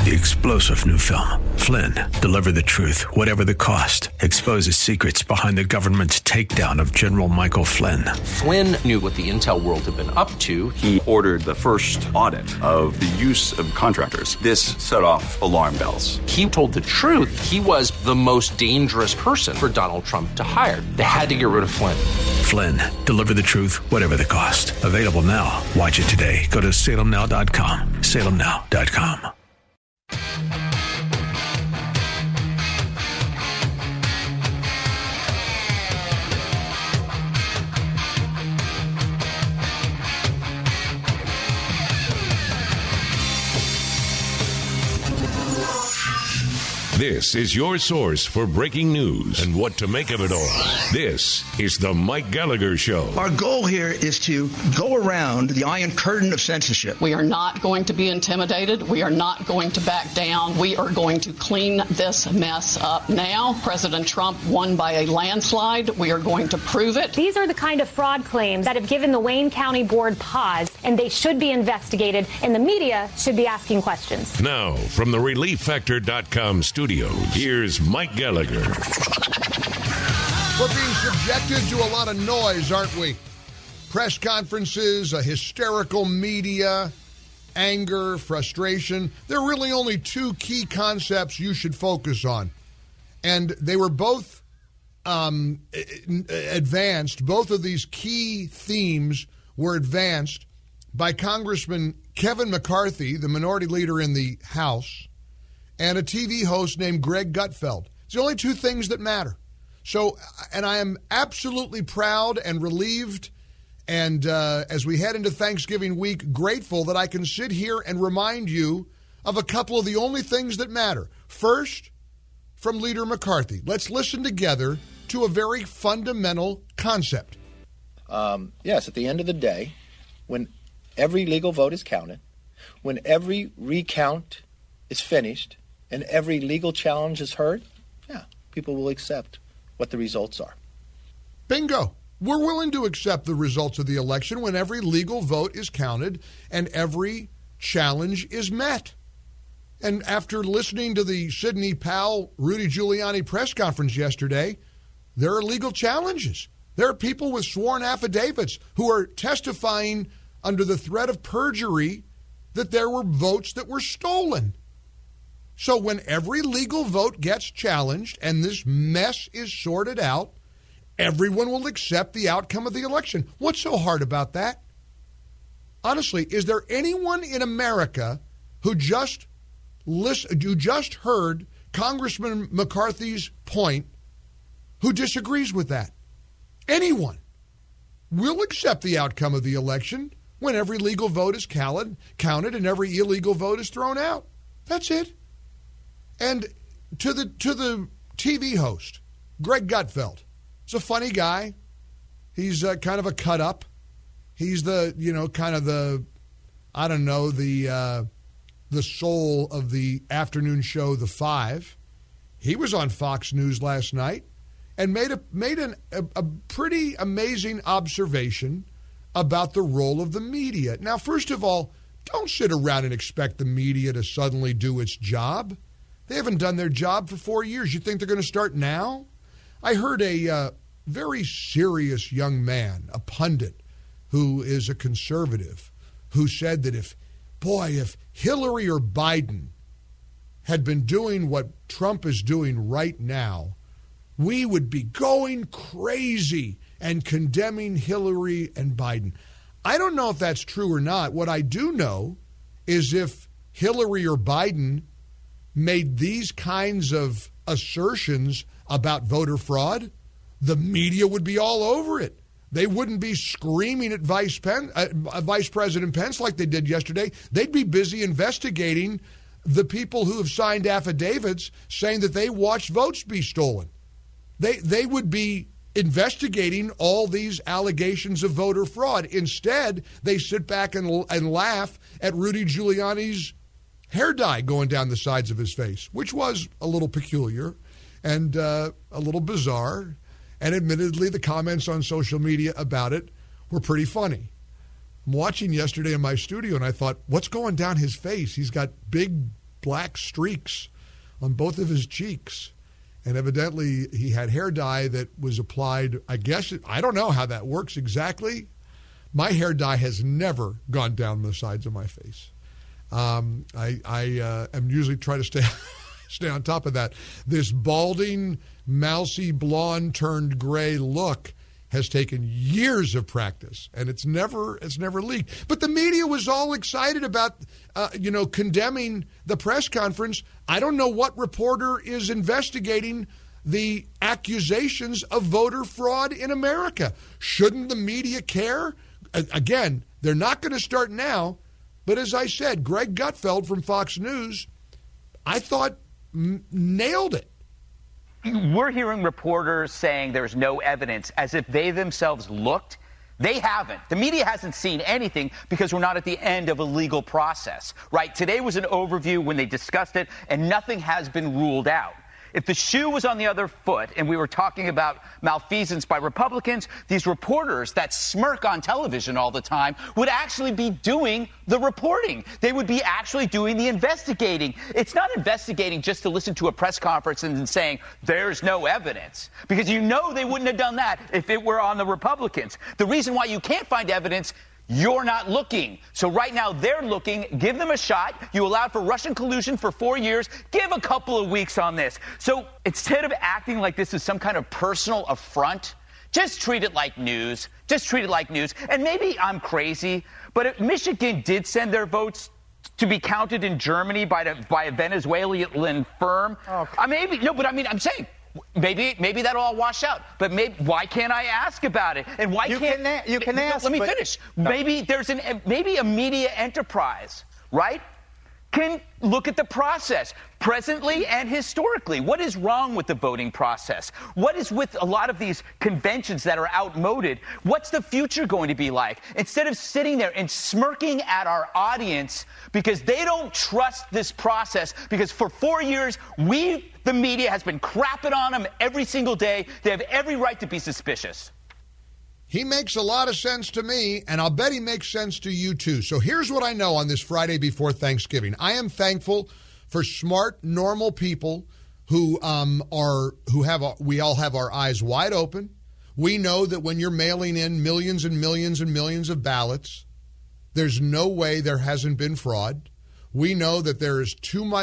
The explosive new film, Flynn, deliver the truth, whatever the cost, exposes secrets behind the government's takedown of General Michael Flynn. Flynn knew what the intel world had been up to. He ordered the first audit of the use of contractors. This set off alarm bells. He told the truth. He was the most dangerous person for Donald Trump to hire. They had to get rid of Flynn. Flynn, deliver the truth, whatever the cost. Available now. Watch it today. Go to salemnow.com. salemnow.com. This is your source for breaking news and what to make of it all. This is the Mike Gallagher Show. Our goal here is to go around the Iron Curtain of censorship. We are not going to be intimidated. We are not going to back down. We are going to clean this mess up now. President Trump won by a landslide. We are going to prove it. These are the kind of fraud claims that have given the Wayne County Board pause, and they should be investigated, and the media should be asking questions. Now, from the ReliefFactor.com studios, here's Mike Gallagher. We're being subjected to a lot of noise, aren't we? Press conferences, a hysterical media, anger, frustration. There are really only two key concepts you should focus on. And they were both advanced. Both of these key themes were advanced by Congressman Kevin McCarthy, the minority leader in the House, and a TV host named Greg Gutfeld. It's the only two things that matter. So, and I am absolutely proud and relieved, and as we head into Thanksgiving week, grateful that I can sit here and remind you of a couple of the only things that matter. First, from Leader McCarthy. Let's listen together to a very fundamental concept. Yes, at the end of the day, when every legal vote is counted, when every recount is finished, and every legal challenge is heard, yeah, people will accept what the results are. Bingo. We're willing to accept the results of the election when every legal vote is counted and every challenge is met. And after listening to the Sidney Powell, Rudy Giuliani press conference yesterday, there are legal challenges. There are people with sworn affidavits who are testifying under the threat of perjury that there were votes that were stolen. So when every legal vote gets challenged and this mess is sorted out, everyone will accept the outcome of the election. What's so hard about that? Honestly, is there anyone in America who just heard Congressman McCarthy's point who disagrees with that? Anyone? We'll accept the outcome of the election when every legal vote is counted and every illegal vote is thrown out. That's it. And to the TV host, Greg Gutfeld. He's a funny guy. He's kind of a cut up. He's the soul of the afternoon show, The Five. He was on Fox News last night and made a pretty amazing observation about the role of the media. Now, first of all, don't sit around and expect the media to suddenly do its job. They haven't done their job for 4 years. You think they're going to start now? I heard a very serious young man, a pundit who is a conservative, who said that if Hillary or Biden had been doing what Trump is doing right now, we would be going crazy and condemning Hillary and Biden. I don't know if that's true or not. What I do know is if Hillary or Biden made these kinds of assertions about voter fraud, the media would be all over it. They wouldn't be screaming at Vice President Pence like they did yesterday. They'd be busy investigating the people who have signed affidavits saying that they watched votes be stolen. They would be investigating all these allegations of voter fraud. Instead, they sit back and laugh at Rudy Giuliani's hair dye going down the sides of his face, which was a little peculiar and a little bizarre. And admittedly, the comments on social media about it were pretty funny. I'm watching yesterday in my studio, and I thought, what's going down his face? He's got big black streaks on both of his cheeks. And evidently he had hair dye that was applied, I don't know how that works exactly. My hair dye has never gone down the sides of my face. I am usually trying to stay on top of that. This balding, mousy, blonde turned gray look has taken years of practice, and it's never leaked. But the media was all excited about, condemning the press conference. I don't know what reporter is investigating the accusations of voter fraud in America. Shouldn't the media care? Again, they're not going to start now. But as I said, Greg Gutfeld from Fox News, I thought nailed it. We're hearing reporters saying there's no evidence, as if they themselves looked. They haven't. The media hasn't seen anything because we're not at the end of a legal process, right? Today was an overview when they discussed it, and nothing has been ruled out. If the shoe was on the other foot and we were talking about malfeasance by Republicans, these reporters that smirk on television all the time would actually be doing the reporting. They would be actually doing the investigating. It's not investigating just to listen to a press conference and saying there's no evidence, because you know they wouldn't have done that if it were on the Republicans. The reason why you can't find evidence, you're not looking. So right now they're looking. Give them a shot. You allowed for Russian collusion for 4 years. Give a couple of weeks on this. So instead of acting like this is some kind of personal affront, just treat it like news. Just treat it like news. And maybe I'm crazy, but if Michigan did send their votes to be counted in Germany by a Venezuelan firm, I'm saying, maybe that'll all wash out. But why can't I ask about it? And why you can ask? Let me finish. No. Maybe a media enterprise, right, can look at the process presently and historically. What is wrong with the voting process? What is with a lot of these conventions that are outmoded? What's the future going to be like? Instead of sitting there and smirking at our audience because they don't trust this process, because for 4 years, the media has been crapping on them every single day. They have every right to be suspicious. He makes a lot of sense to me, and I'll bet he makes sense to you too. So here's what I know on this Friday before Thanksgiving. I am thankful for smart, normal people we all have our eyes wide open. We know that when you're mailing in millions and millions and millions of ballots, there's no way there hasn't been fraud. We know that there's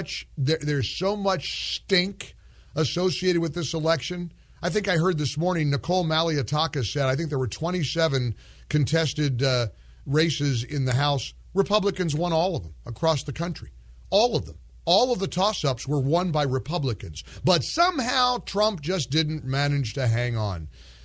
so much stink associated with this election. I think I heard this morning Nicole Maliotakis said, I think there were 27 contested races in the House. Republicans won all of them across the country. All of them. All of the toss-ups were won by Republicans. But somehow Trump just didn't manage to hang on.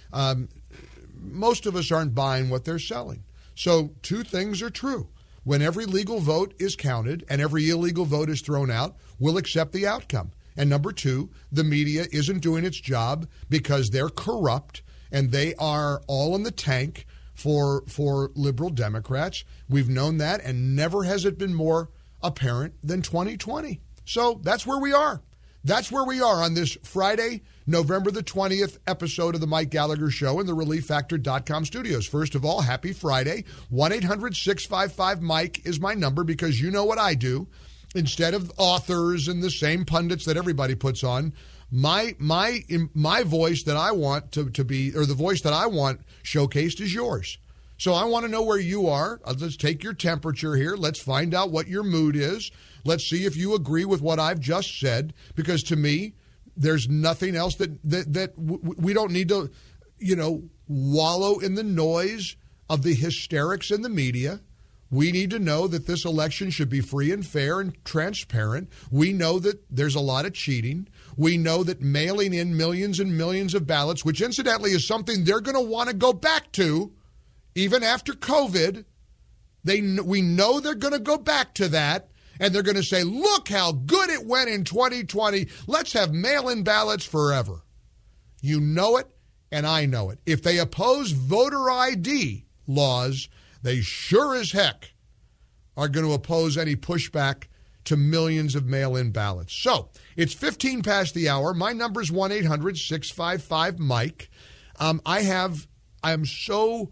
Most of us aren't buying what they're selling. So two things are true. When every legal vote is counted and every illegal vote is thrown out, we'll accept the outcome. And number two, the media isn't doing its job because they're corrupt and they are all in the tank for liberal Democrats. We've known that, and never has it been more apparent than 2020. So that's where we are. That's where we are on this Friday, November the 20th episode of the Mike Gallagher Show in the ReliefFactor.com studios. First of all, happy Friday. 1-800-655-MIKE is my number, because you know what I do. Instead of authors and the same pundits that everybody puts on, my voice that I want to be, or the voice that I want showcased, is yours. So I want to know where you are. Let's take your temperature here. Let's find out what your mood is. Let's see if you agree with what I've just said, because to me, there's nothing else that we don't need to, wallow in the noise of the hysterics in the media. We need to know that this election should be free and fair and transparent. We know that there's a lot of cheating. We know that mailing in millions and millions of ballots, which incidentally is something they're going to want to go back to even after COVID. We know they're going to go back to that, and they're going to say, look how good it went in 2020. Let's have mail-in ballots forever. You know it, and I know it. If they oppose voter ID laws, they sure as heck are going to oppose any pushback to millions of mail-in ballots. So it's 15 past the hour. My number is 1-800-655-MIKE. I am so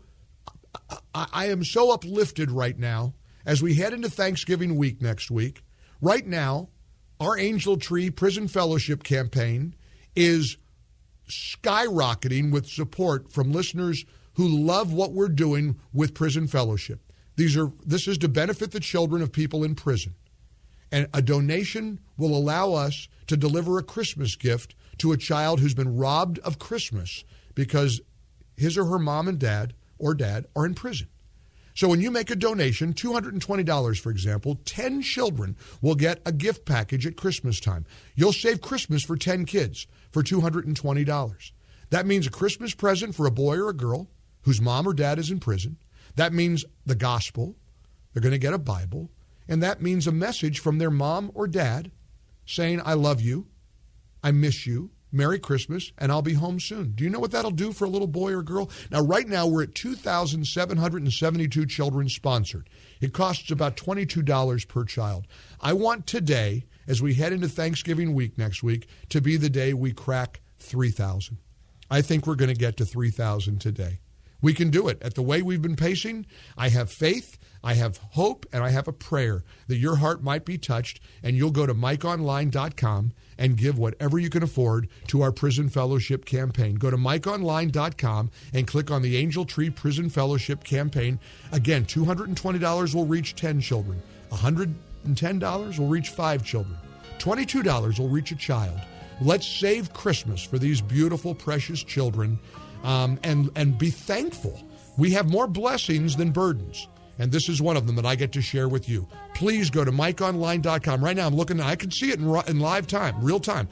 uplifted right now as we head into Thanksgiving week next week. Right now, Our Angel Tree Prison Fellowship campaign is skyrocketing with support from listeners who love what we're doing with Prison Fellowship. This is to benefit the children of people in prison. And a donation will allow us to deliver a Christmas gift to a child who's been robbed of Christmas because his or her mom and dad are in prison. So when you make a donation, $220, for example, 10 children will get a gift package at Christmas time. You'll save Christmas for 10 kids for $220. That means a Christmas present for a boy or a girl whose mom or dad is in prison. That means the gospel. They're going to get a Bible. And that means a message from their mom or dad saying, I love you, I miss you, Merry Christmas, and I'll be home soon. Do you know what that'll do for a little boy or girl? Now, right now, we're at 2,772 children sponsored. It costs about $22 per child. I want today, as we head into Thanksgiving week next week, to be the day we crack 3,000. I think we're going to get to 3,000 today. We can do it. At the way we've been pacing, I have faith, I have hope, and I have a prayer that your heart might be touched, and you'll go to MikeOnline.com and give whatever you can afford to our Prison Fellowship campaign. Go to MikeOnline.com and click on the Angel Tree Prison Fellowship campaign. Again, $220 will reach 10 children. $110 will reach 5 children. $22 will reach a child. Let's save Christmas for these beautiful, precious children, and be thankful. We have more blessings than burdens. And this is one of them that I get to share with you. Please go to MikeOnline.com. Right now I'm looking, I can see it in live time, real time.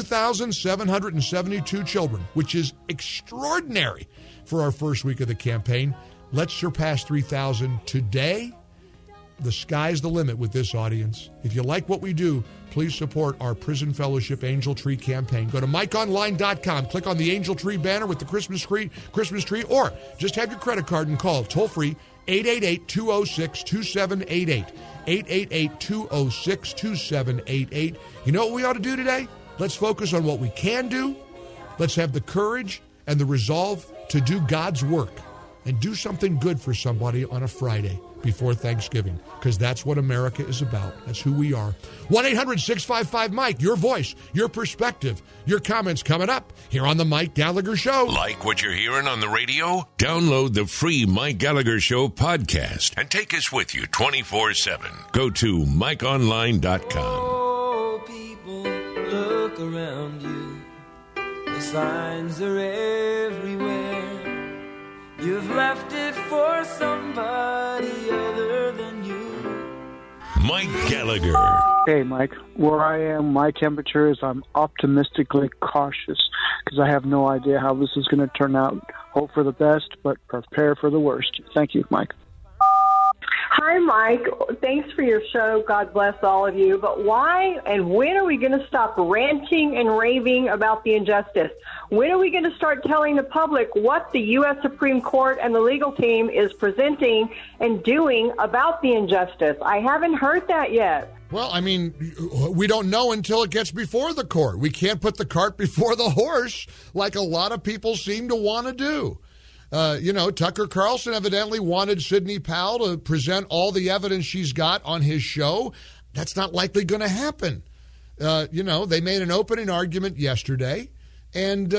2,772 children, which is extraordinary for our first week of the campaign. Let's surpass 3,000 today. The sky's the limit with this audience. If you like what we do, please support our Prison Fellowship Angel Tree campaign. Go to MikeOnline.com. Click on the Angel Tree banner with the Christmas tree, or just have your credit card and call toll-free 888-206-2788. 888-206-2788. You know what we ought to do today? Let's focus on what we can do. Let's have the courage and the resolve to do God's work and do something good for somebody on a Friday before Thanksgiving, because that's what America is about. That's who we are. 1-800-655-MIKE. Your voice, your perspective, your comments coming up here on The Mike Gallagher Show. Like what you're hearing on the radio? Download the free Mike Gallagher Show podcast and take us with you 24/7. Go to MikeOnline.com. Oh, people, look around you. The signs are everywhere. You've left it for somebody other than you. Mike Gallagher. Hey, Mike. Where I am, my temperature is I'm optimistically cautious because I have no idea how this is going to turn out. Hope for the best, but prepare for the worst. Thank you, Mike. Hi, Mike. Thanks for your show. God bless all of you. But why and when are we going to stop ranting and raving about the injustice? When are we going to start telling the public what the U.S. Supreme Court and the legal team is presenting and doing about the injustice? I haven't heard that yet. Well, I mean, we don't know until it gets before the court. We can't put the cart before the horse like a lot of people seem to want to do. Tucker Carlson evidently wanted Sidney Powell to present all the evidence she's got on his show. That's not likely going to happen. They made an opening argument yesterday, and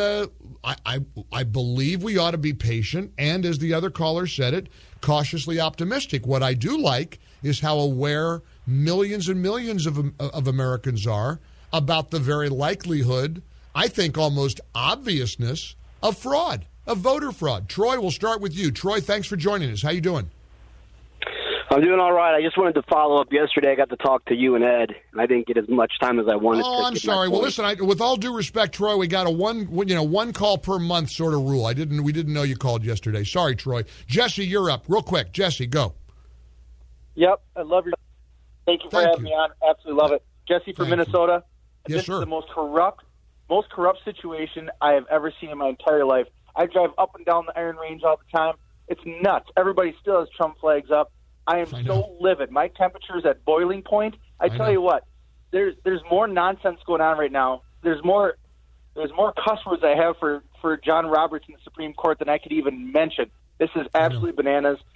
I believe we ought to be patient and, as the other caller said it, cautiously optimistic. What I do like is how aware millions and millions of Americans are about the very likelihood, I think almost obviousness, of fraud. Of voter fraud. Troy, we'll start with you. Troy, thanks for joining us. How you doing? I'm doing all right. I just wanted to follow up. Yesterday I got to talk to you and Ed, and I didn't get as much time as I wanted. Oh, I'm sorry. Well, listen, with all due respect, Troy, we got a one call per month sort of rule. We didn't know you called yesterday. Sorry, Troy. Jesse, you're up. Real quick. Jesse, go. Yep, I love your. Thank you for having me on. Absolutely love it. Jesse from Minnesota. Yes, this sir. is the most corrupt situation I have ever seen in my entire life. I drive up and down the Iron Range all the time. It's nuts. Everybody still has Trump flags up. I am so livid. My temperature is at boiling point. I tell you what, there's more nonsense going on right now. There's more cuss words I have for John Roberts in the Supreme Court than I could even mention. This is absolutely bananas.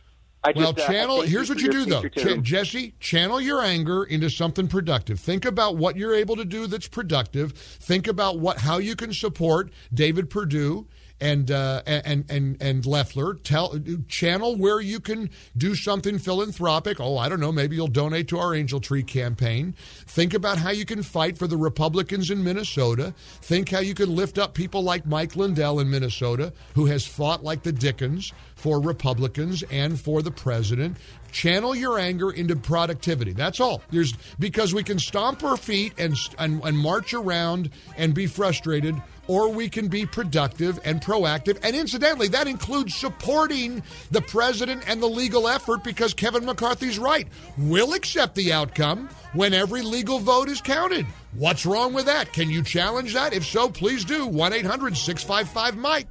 Here's what you do, though. Jesse, channel your anger into something productive. Think about what you're able to do that's productive. Think about how you can support David Perdue and Loeffler. Channel where you can do something philanthropic. Oh, I don't know, maybe you'll donate to our Angel Tree campaign. Think about how you can fight for the Republicans in Minnesota. Think how you can lift up people like Mike Lindell in Minnesota, who has fought like the Dickens for Republicans and for the president. Channel your anger into productivity. That's all. Because we can stomp our feet and march around and be frustrated, or we can be productive and proactive. And incidentally, that includes supporting the president and the legal effort, because Kevin McCarthy's right. We'll accept the outcome when every legal vote is counted. What's wrong with that? Can you challenge that? If so, please do. 1-800-655-MIKE.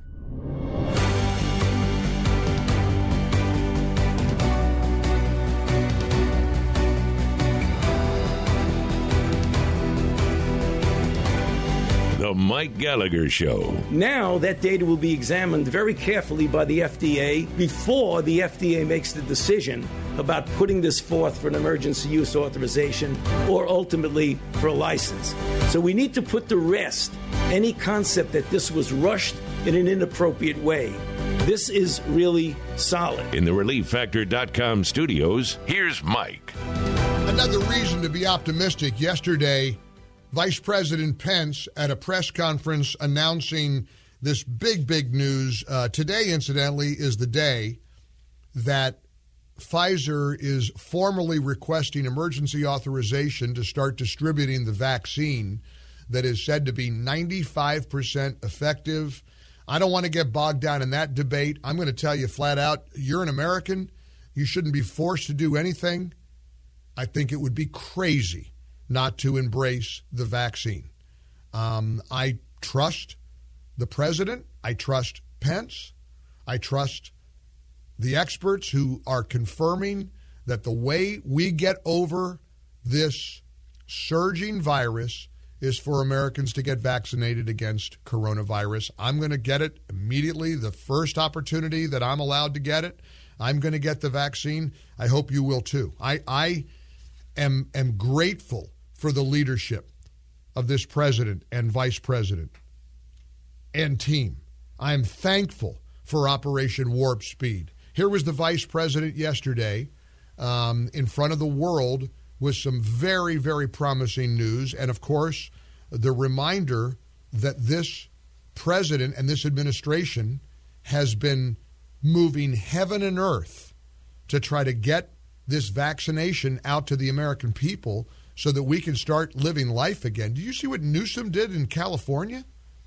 The Mike Gallagher Show. Now that data will be examined very carefully by the FDA before the FDA makes the decision about putting this forth for an emergency use authorization or ultimately for a license. So we need to put to rest any concept that this was rushed in an inappropriate way. This is really solid. In the ReliefFactor.com studios, here's Mike. Another reason to be optimistic. Yesterday, Vice President Pence at a press conference announcing this big news. Today, incidentally, is the day that Pfizer is formally requesting emergency authorization to start distributing the vaccine that is said to be 95% effective. I don't want to get bogged down in that debate. I'm going to tell you flat out, you're an American. You shouldn't be forced to do anything. I think it would be crazy not to embrace the vaccine. I trust the president. I trust Pence. I trust the experts who are confirming that the way we get over this surging virus is for Americans to get vaccinated against coronavirus. I'm going to get it immediately, the first opportunity that I'm allowed to get it. I'm going to get the vaccine. I hope you will too. I am grateful for the leadership of this president and vice president and team. I am thankful for Operation Warp Speed. Here was the vice president yesterday in front of the world with some very, very promising news. And, of course, the reminder that this president and this administration has been moving heaven and earth to try to get this vaccination out to the American people so that we can start living life again. Do you see what Newsom did in California?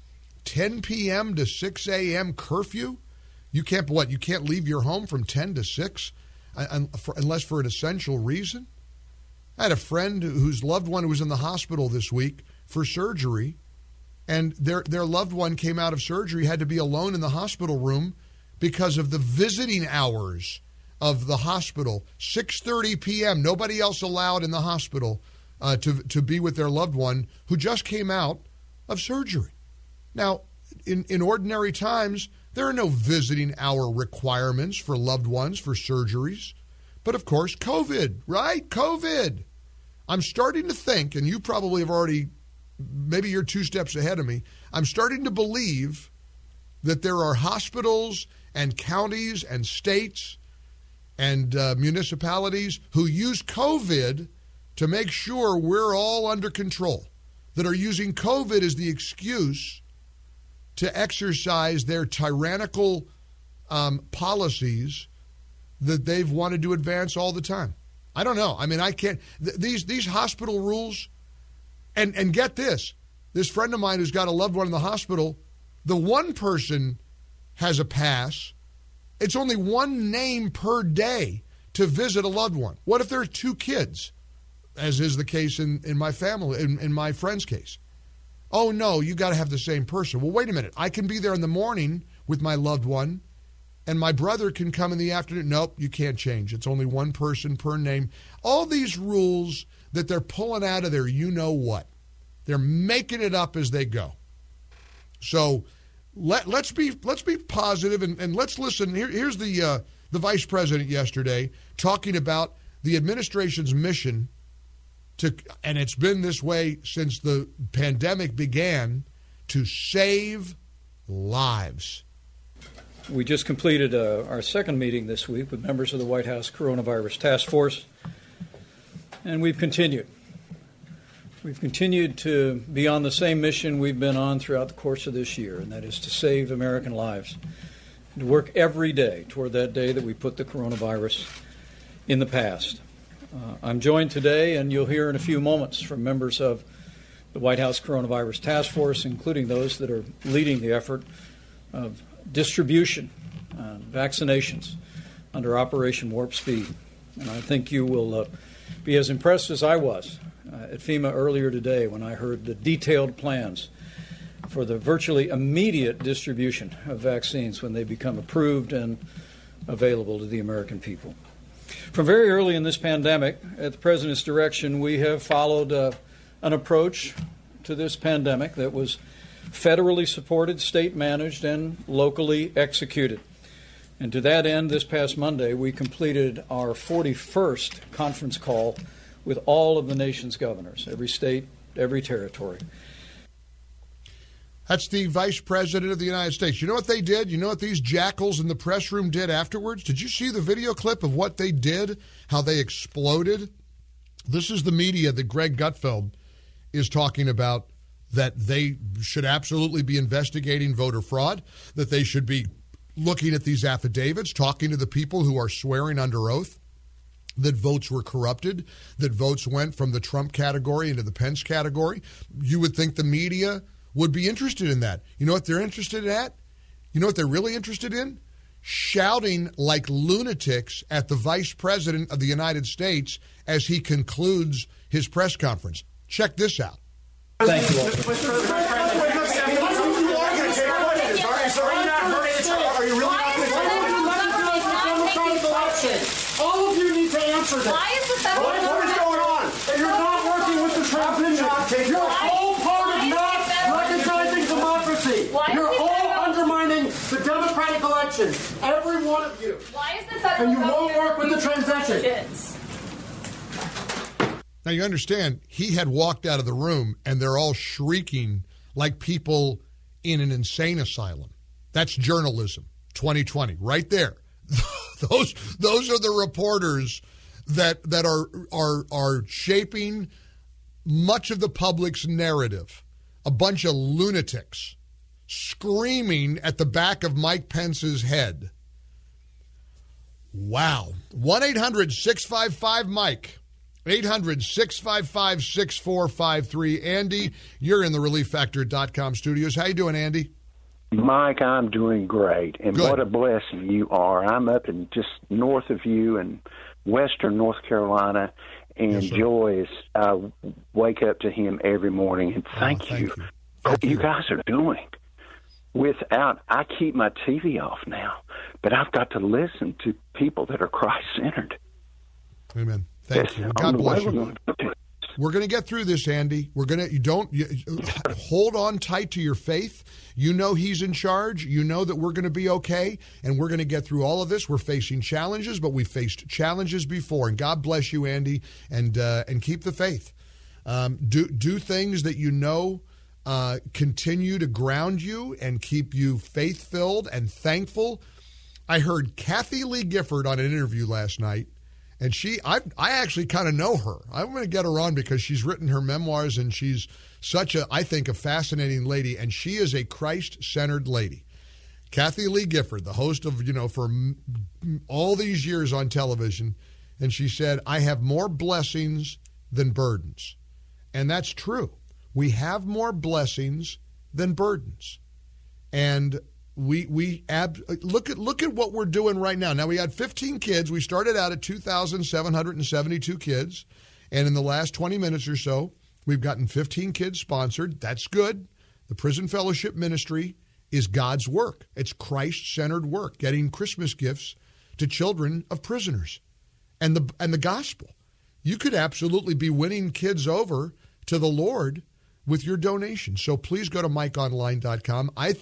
10 p.m. to 6 a.m. curfew? You can't leave your home from 10 to 6 unless for an essential reason? I had a friend whose loved one was in the hospital this week for surgery, and their loved one came out of surgery, had to be alone in the hospital room because of the visiting hours of the hospital. 6:30 p.m., nobody else allowed in the hospital to be with their loved one who just came out of surgery. Now, in ordinary times, there are no visiting hour requirements for loved ones for surgeries. But, of course, COVID, right? COVID. I'm starting to think, and you probably have already, maybe you're 2 steps ahead of me, I'm starting to believe that there are hospitals and counties and states and municipalities who use COVID to make sure we're all under control, that are using COVID as the excuse to exercise their tyrannical policies that they've wanted to advance all the time. I don't know. I mean, I can't. These hospital rules, and get this friend of mine who's got a loved one in the hospital, the one person has a pass. It's only one name per day to visit a loved one. What if there are 2 kids, as is the case in my family, in my friend's case? Oh, no, you got to have the same person. Well, wait a minute. I can be there in the morning with my loved one, and my brother can come in the afternoon. Nope, you can't change. It's only one person per name. All these rules that they're pulling out of their you-know-what. They're making it up as they go. So let's be positive and let's listen. Here's the the vice president yesterday talking about the administration's mission and it's been this way since the pandemic began, to save lives. We just completed our second meeting this week with members of the White House Coronavirus Task Force, and we've continued. We've continued to be on the same mission we've been on throughout the course of this year, and that is to save American lives, and to work every day toward that day that we put the coronavirus in the past. I'm joined today, and you'll hear in a few moments from members of the White House Coronavirus Task Force, including those that are leading the effort of distribution and vaccinations under Operation Warp Speed. And I think you will be as impressed as I was at FEMA earlier today when I heard the detailed plans for the virtually immediate distribution of vaccines when they become approved and available to the American people. From very early in this pandemic, at the President's direction, we have followed an approach to this pandemic that was federally supported, state-managed, and locally executed. And to that end, this past Monday, we completed our 41st conference call with all of the nation's governors, every state, every territory. That's the Vice President of the United States. You know what they did? You know what these jackals in the press room did afterwards? Did you see the video clip of what they did, how they exploded? This is the media that Greg Gutfeld is talking about, that they should absolutely be investigating voter fraud, that they should be looking at these affidavits, talking to the people who are swearing under oath that votes were corrupted, that votes went from the Trump category into the Pence category. You would think the media would be interested in that. You know what they're interested in? You know what they're really interested in? Shouting like lunatics at the Vice President of the United States as he concludes his press conference. Check this out. Thank you all. All of you need to answer this. Why is the federal government... What is going on? And you're not working with the transition. You're all part of not recognizing democracy. You're all undermining the democratic election. Every one of you. Why is the federal government... And you won't work with the transition. Now, you understand, he had walked out of the room, and they're all shrieking like people in an insane asylum. That's journalism, 2020, right there. Those are the reporters that are shaping much of the public's narrative. A bunch of lunatics screaming at the back of Mike Pence's head. Wow. 1-800-655-MIKE. 800-655-6453. Andy, you're in the ReliefFactor.com studios. How you doing, Andy? Mike, I'm doing great, and Good. What a blessing you are. I'm up in just north of you in western North Carolina, and Yes, sir. joy is I wake up to him every morning, and thank you. What you guys are doing. I keep my TV off now, but I've got to listen to people that are Christ-centered. Amen. Thank you. God bless you. We're going to get through this, Andy. We're going to, hold on tight to your faith. You know he's in charge. You know that we're going to be okay, and we're going to get through all of this. We're facing challenges, but we've faced challenges before, and God bless you, Andy, and keep the faith. Do things that you know continue to ground you and keep you faith-filled and thankful. I heard Kathy Lee Gifford on an interview last night. And I actually kind of know her. I'm going to get her on because she's written her memoirs, and she's such I think, a fascinating lady. And she is a Christ-centered lady. Kathy Lee Gifford, the host of, for all these years on television. And she said, I have more blessings than burdens. And that's true. We have more blessings than burdens. And look at what we're doing right now. Now, we had 15 kids. We started out at 2,772 kids. And in the last 20 minutes or so, we've gotten 15 kids sponsored. That's good. The Prison Fellowship Ministry is God's work. It's Christ-centered work, getting Christmas gifts to children of prisoners and the gospel. You could absolutely be winning kids over to the Lord with your donation. So please go to MikeOnline.com. I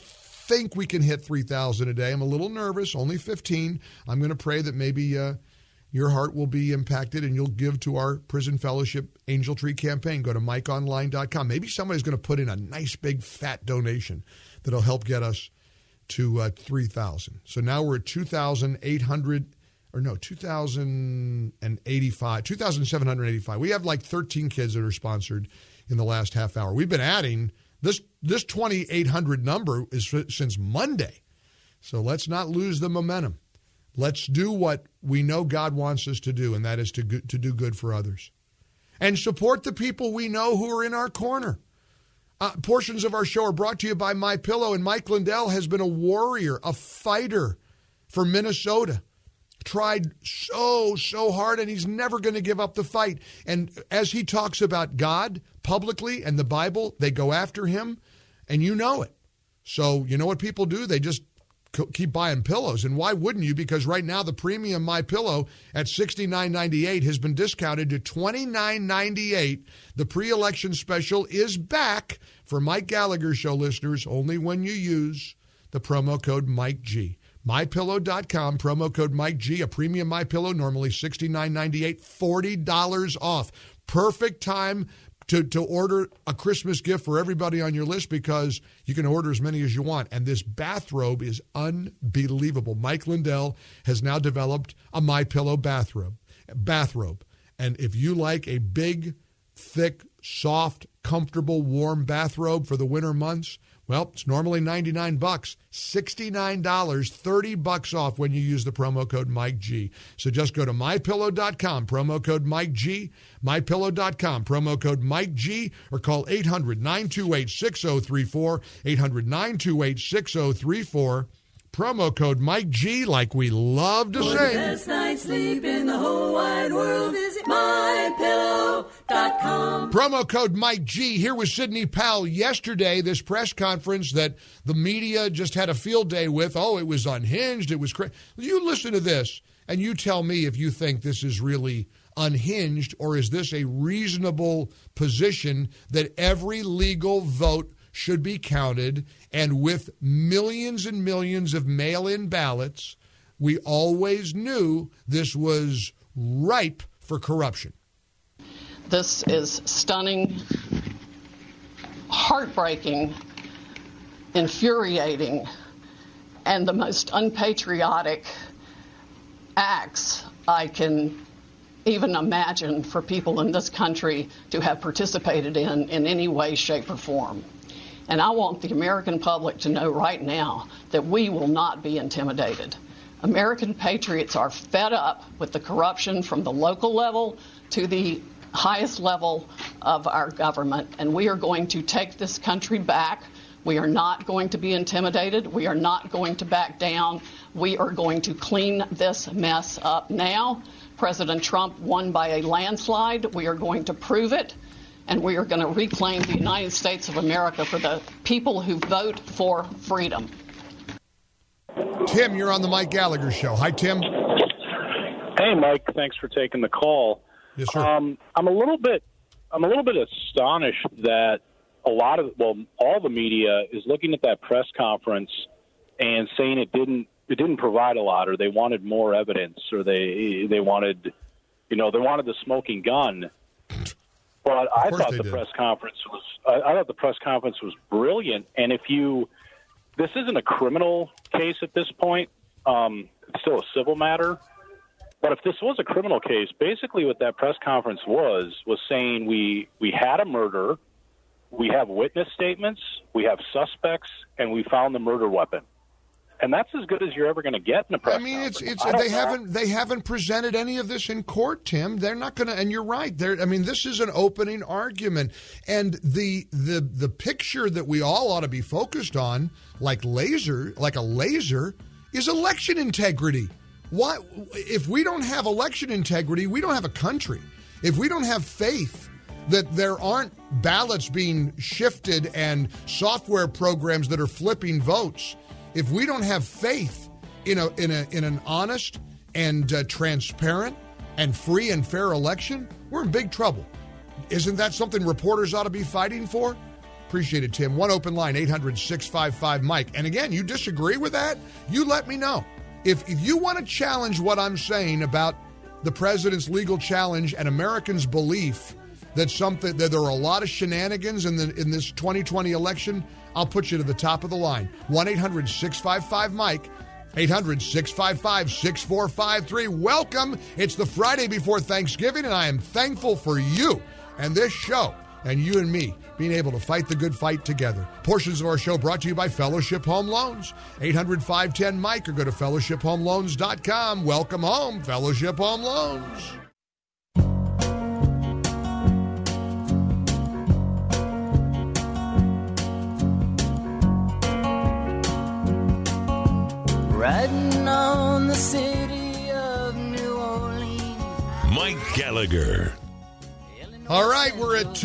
think we can hit 3,000 a day. I'm a little nervous, only 15. I'm going to pray that maybe your heart will be impacted and you'll give to our Prison Fellowship Angel Tree campaign. Go to MikeOnline.com. Maybe somebody's going to put in a nice big fat donation that'll help get us to 3,000. So now we're at 2,785. We have like 13 kids that are sponsored in the last half hour. We've been adding this 2,800 number is since Monday. So let's not lose the momentum. Let's do what we know God wants us to do, and that is to do good for others. And support the people we know who are in our corner. Portions of our show are brought to you by MyPillow, and Mike Lindell has been a warrior, a fighter for Minnesota. Tried so hard, and he's never going to give up the fight. And as he talks about God publicly and the Bible, they go after him, and you know it. So you know what people do? They just keep buying pillows. And why wouldn't you? Because right now the premium MyPillow at $69.98 has been discounted to $29.98. The pre-election special is back for Mike Gallagher Show listeners only when you use the promo code MikeG. MyPillow.com, promo code MikeG, a premium MyPillow, normally $69.98, $40 off. Perfect time to order a Christmas gift for everybody on your list because you can order as many as you want. And this bathrobe is unbelievable. Mike Lindell has now developed a MyPillow bathrobe. And if you like a big, thick, soft, comfortable, warm bathrobe for the winter months, well, it's normally $99, $69, $30 off when you use the promo code MikeG. So just go to MyPillow.com, promo code MikeG, MyPillow.com, promo code MikeG, or call 800-928-6034, 800-928-6034, promo code MikeG, like we love to say. For the best night's sleep in the whole wide world, visit MyPillow.com. Promo code MikeG. Here was Sidney Powell yesterday, this press conference that the media just had a field day with. Oh, it was unhinged. It was crazy. You listen to this, and you tell me if you think this is really unhinged, or is this a reasonable position that every legal vote should be counted, and with millions and millions of mail-in ballots, we always knew this was ripe for corruption. This is stunning, heartbreaking, infuriating, and the most unpatriotic acts I can even imagine for people in this country to have participated in any way, shape, or form. And I want the American public to know right now that we will not be intimidated. American patriots are fed up with the corruption from the local level to the highest level of our government, and we are going to take this country back. We are not going to be intimidated. We are not going to back down. We are going to clean this mess up now. President Trump won by a landslide. We are going to prove it. And we are going to reclaim the United States of America for the people who vote for freedom. Tim, you're on the Mike Gallagher Show. Hi, Tim. Hey, Mike. Thanks for taking the call. Yes, sir. I'm a little bit astonished that all the media is looking at that press conference and saying it didn't provide a lot, or they wanted more evidence, or they wanted the smoking gun. But I thought the press conference was brilliant. And this isn't a criminal case at this point. It's still a civil matter. But if this was a criminal case, basically what that press conference was saying we had a murder, we have witness statements, we have suspects, and we found the murder weapon. And that's as good as you're ever going to get in a press conference. They haven't presented any of this in court, Tim. They're not going to, and you're right. This is an opening argument, and the picture that we all ought to be focused on, like a laser, is election integrity. Why, if we don't have election integrity, we don't have a country. If we don't have faith that there aren't ballots being shifted and software programs that are flipping votes. If we don't have faith in an honest and transparent and free and fair election, we're in big trouble. Isn't that something reporters ought to be fighting for? Appreciate it, Tim. One open line, 800-655-MIKE. And again, you disagree with that? You let me know. If you want to challenge what I'm saying about the president's legal challenge and Americans' belief that there are a lot of shenanigans in this 2020 election, I'll put you to the top of the line. 1-800-655-MIKE. 800-655-6453. Welcome. It's the Friday before Thanksgiving, and I am thankful for you and this show and you and me being able to fight the good fight together. Portions of our show brought to you by Fellowship Home Loans. 800-510-MIKE or go to fellowshiphomeloans.com. Welcome home, Fellowship Home Loans. Riding on the city of New Orleans. Mike Gallagher. All right, we're at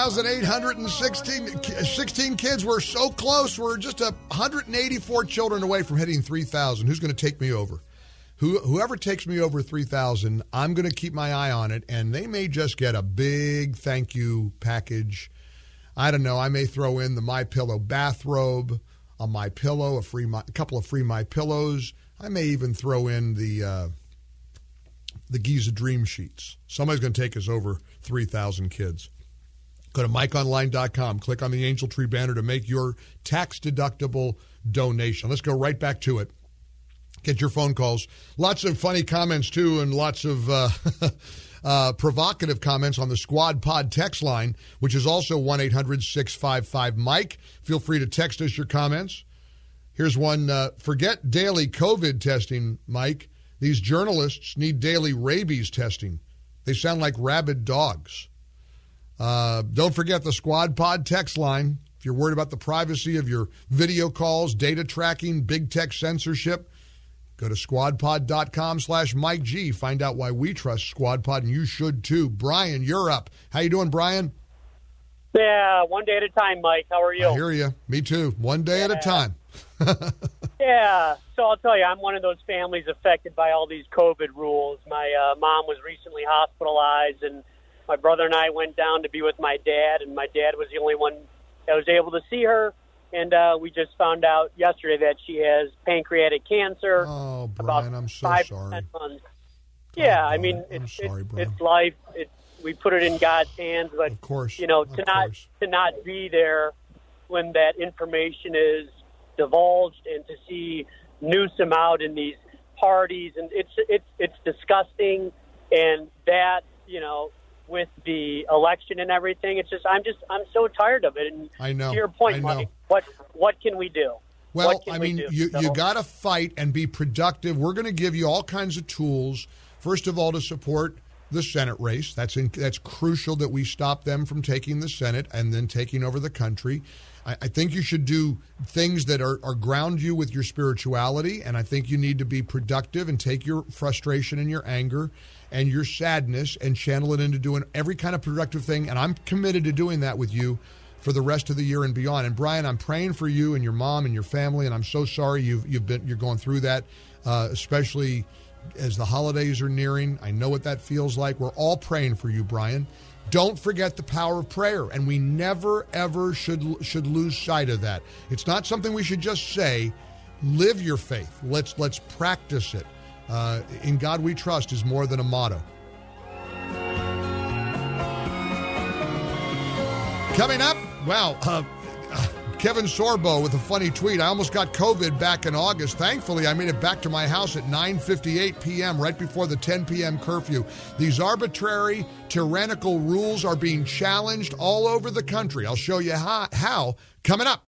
2,816 kids. We're so close. We're just 184 children away from hitting 3,000. Who's going to take me over? Whoever takes me over 3,000, I'm going to keep my eye on it, and they may just get a big thank you package. I don't know. I may throw in the MyPillow bathrobe, a MyPillow, a couple of free MyPillows. I may even throw in the Giza Dream Sheets. Somebody's going to take us over 3,000 kids. Go to MikeOnline.com. Click on the Angel Tree banner to make your tax-deductible donation. Let's go right back to it. Get your phone calls. Lots of funny comments, too, and lots of provocative comments on the Squad Pod text line, which is also 1-800-655-MIKE. Feel free to text us your comments. Here's one. Forget daily COVID testing, Mike. These journalists need daily rabies testing. They sound like rabid dogs. Don't forget the Squad Pod text line. If you're worried about the privacy of your video calls, data tracking, big tech censorship, go to squadpod.com/Mike G. Find out why we trust Squad Pod, and you should too. Brian, you're up. How you doing, Brian? Yeah, one day at a time, Mike. How are you? I hear you. Me too. One day at a time. Yeah, so I'll tell you, I'm one of those families affected by all these COVID rules. My mom was recently hospitalized, and my brother and I went down to be with my dad, and my dad was the only one that was able to see her. And we just found out yesterday that she has pancreatic cancer. Oh, Brian, I'm so sorry. Yeah, I mean, it's life. We put it in God's hands, but of course, to not be there when that information is divulged and to see Newsom out in these parties, and it's disgusting. And that, with the election and everything, I'm so tired of it. And I know. To your point, Mike, what can we do? Well, I mean, you got to fight and be productive. We're going to give you all kinds of tools. First of all, to support the Senate race. That's crucial that we stop them from taking the Senate and then taking over the country. I think you should do things that are ground you with your spirituality, and I think you need to be productive and take your frustration and your anger and your sadness and channel it into doing every kind of productive thing, and I'm committed to doing that with you for the rest of the year and beyond. And Brian, I'm praying for you and your mom and your family, and I'm so sorry you're going through that, especially as the holidays are nearing. I know what that feels like. We're all praying for you, Brian. Don't forget the power of prayer, and we never, ever should lose sight of that. It's not something we should just say. Live your faith. Let's practice it. In God we trust is more than a motto. Coming up, Kevin Sorbo with a funny tweet. I almost got COVID back in August. Thankfully, I made it back to my house at 9:58 p.m., right before the 10 p.m. curfew. These arbitrary, tyrannical rules are being challenged all over the country. I'll show you how coming up.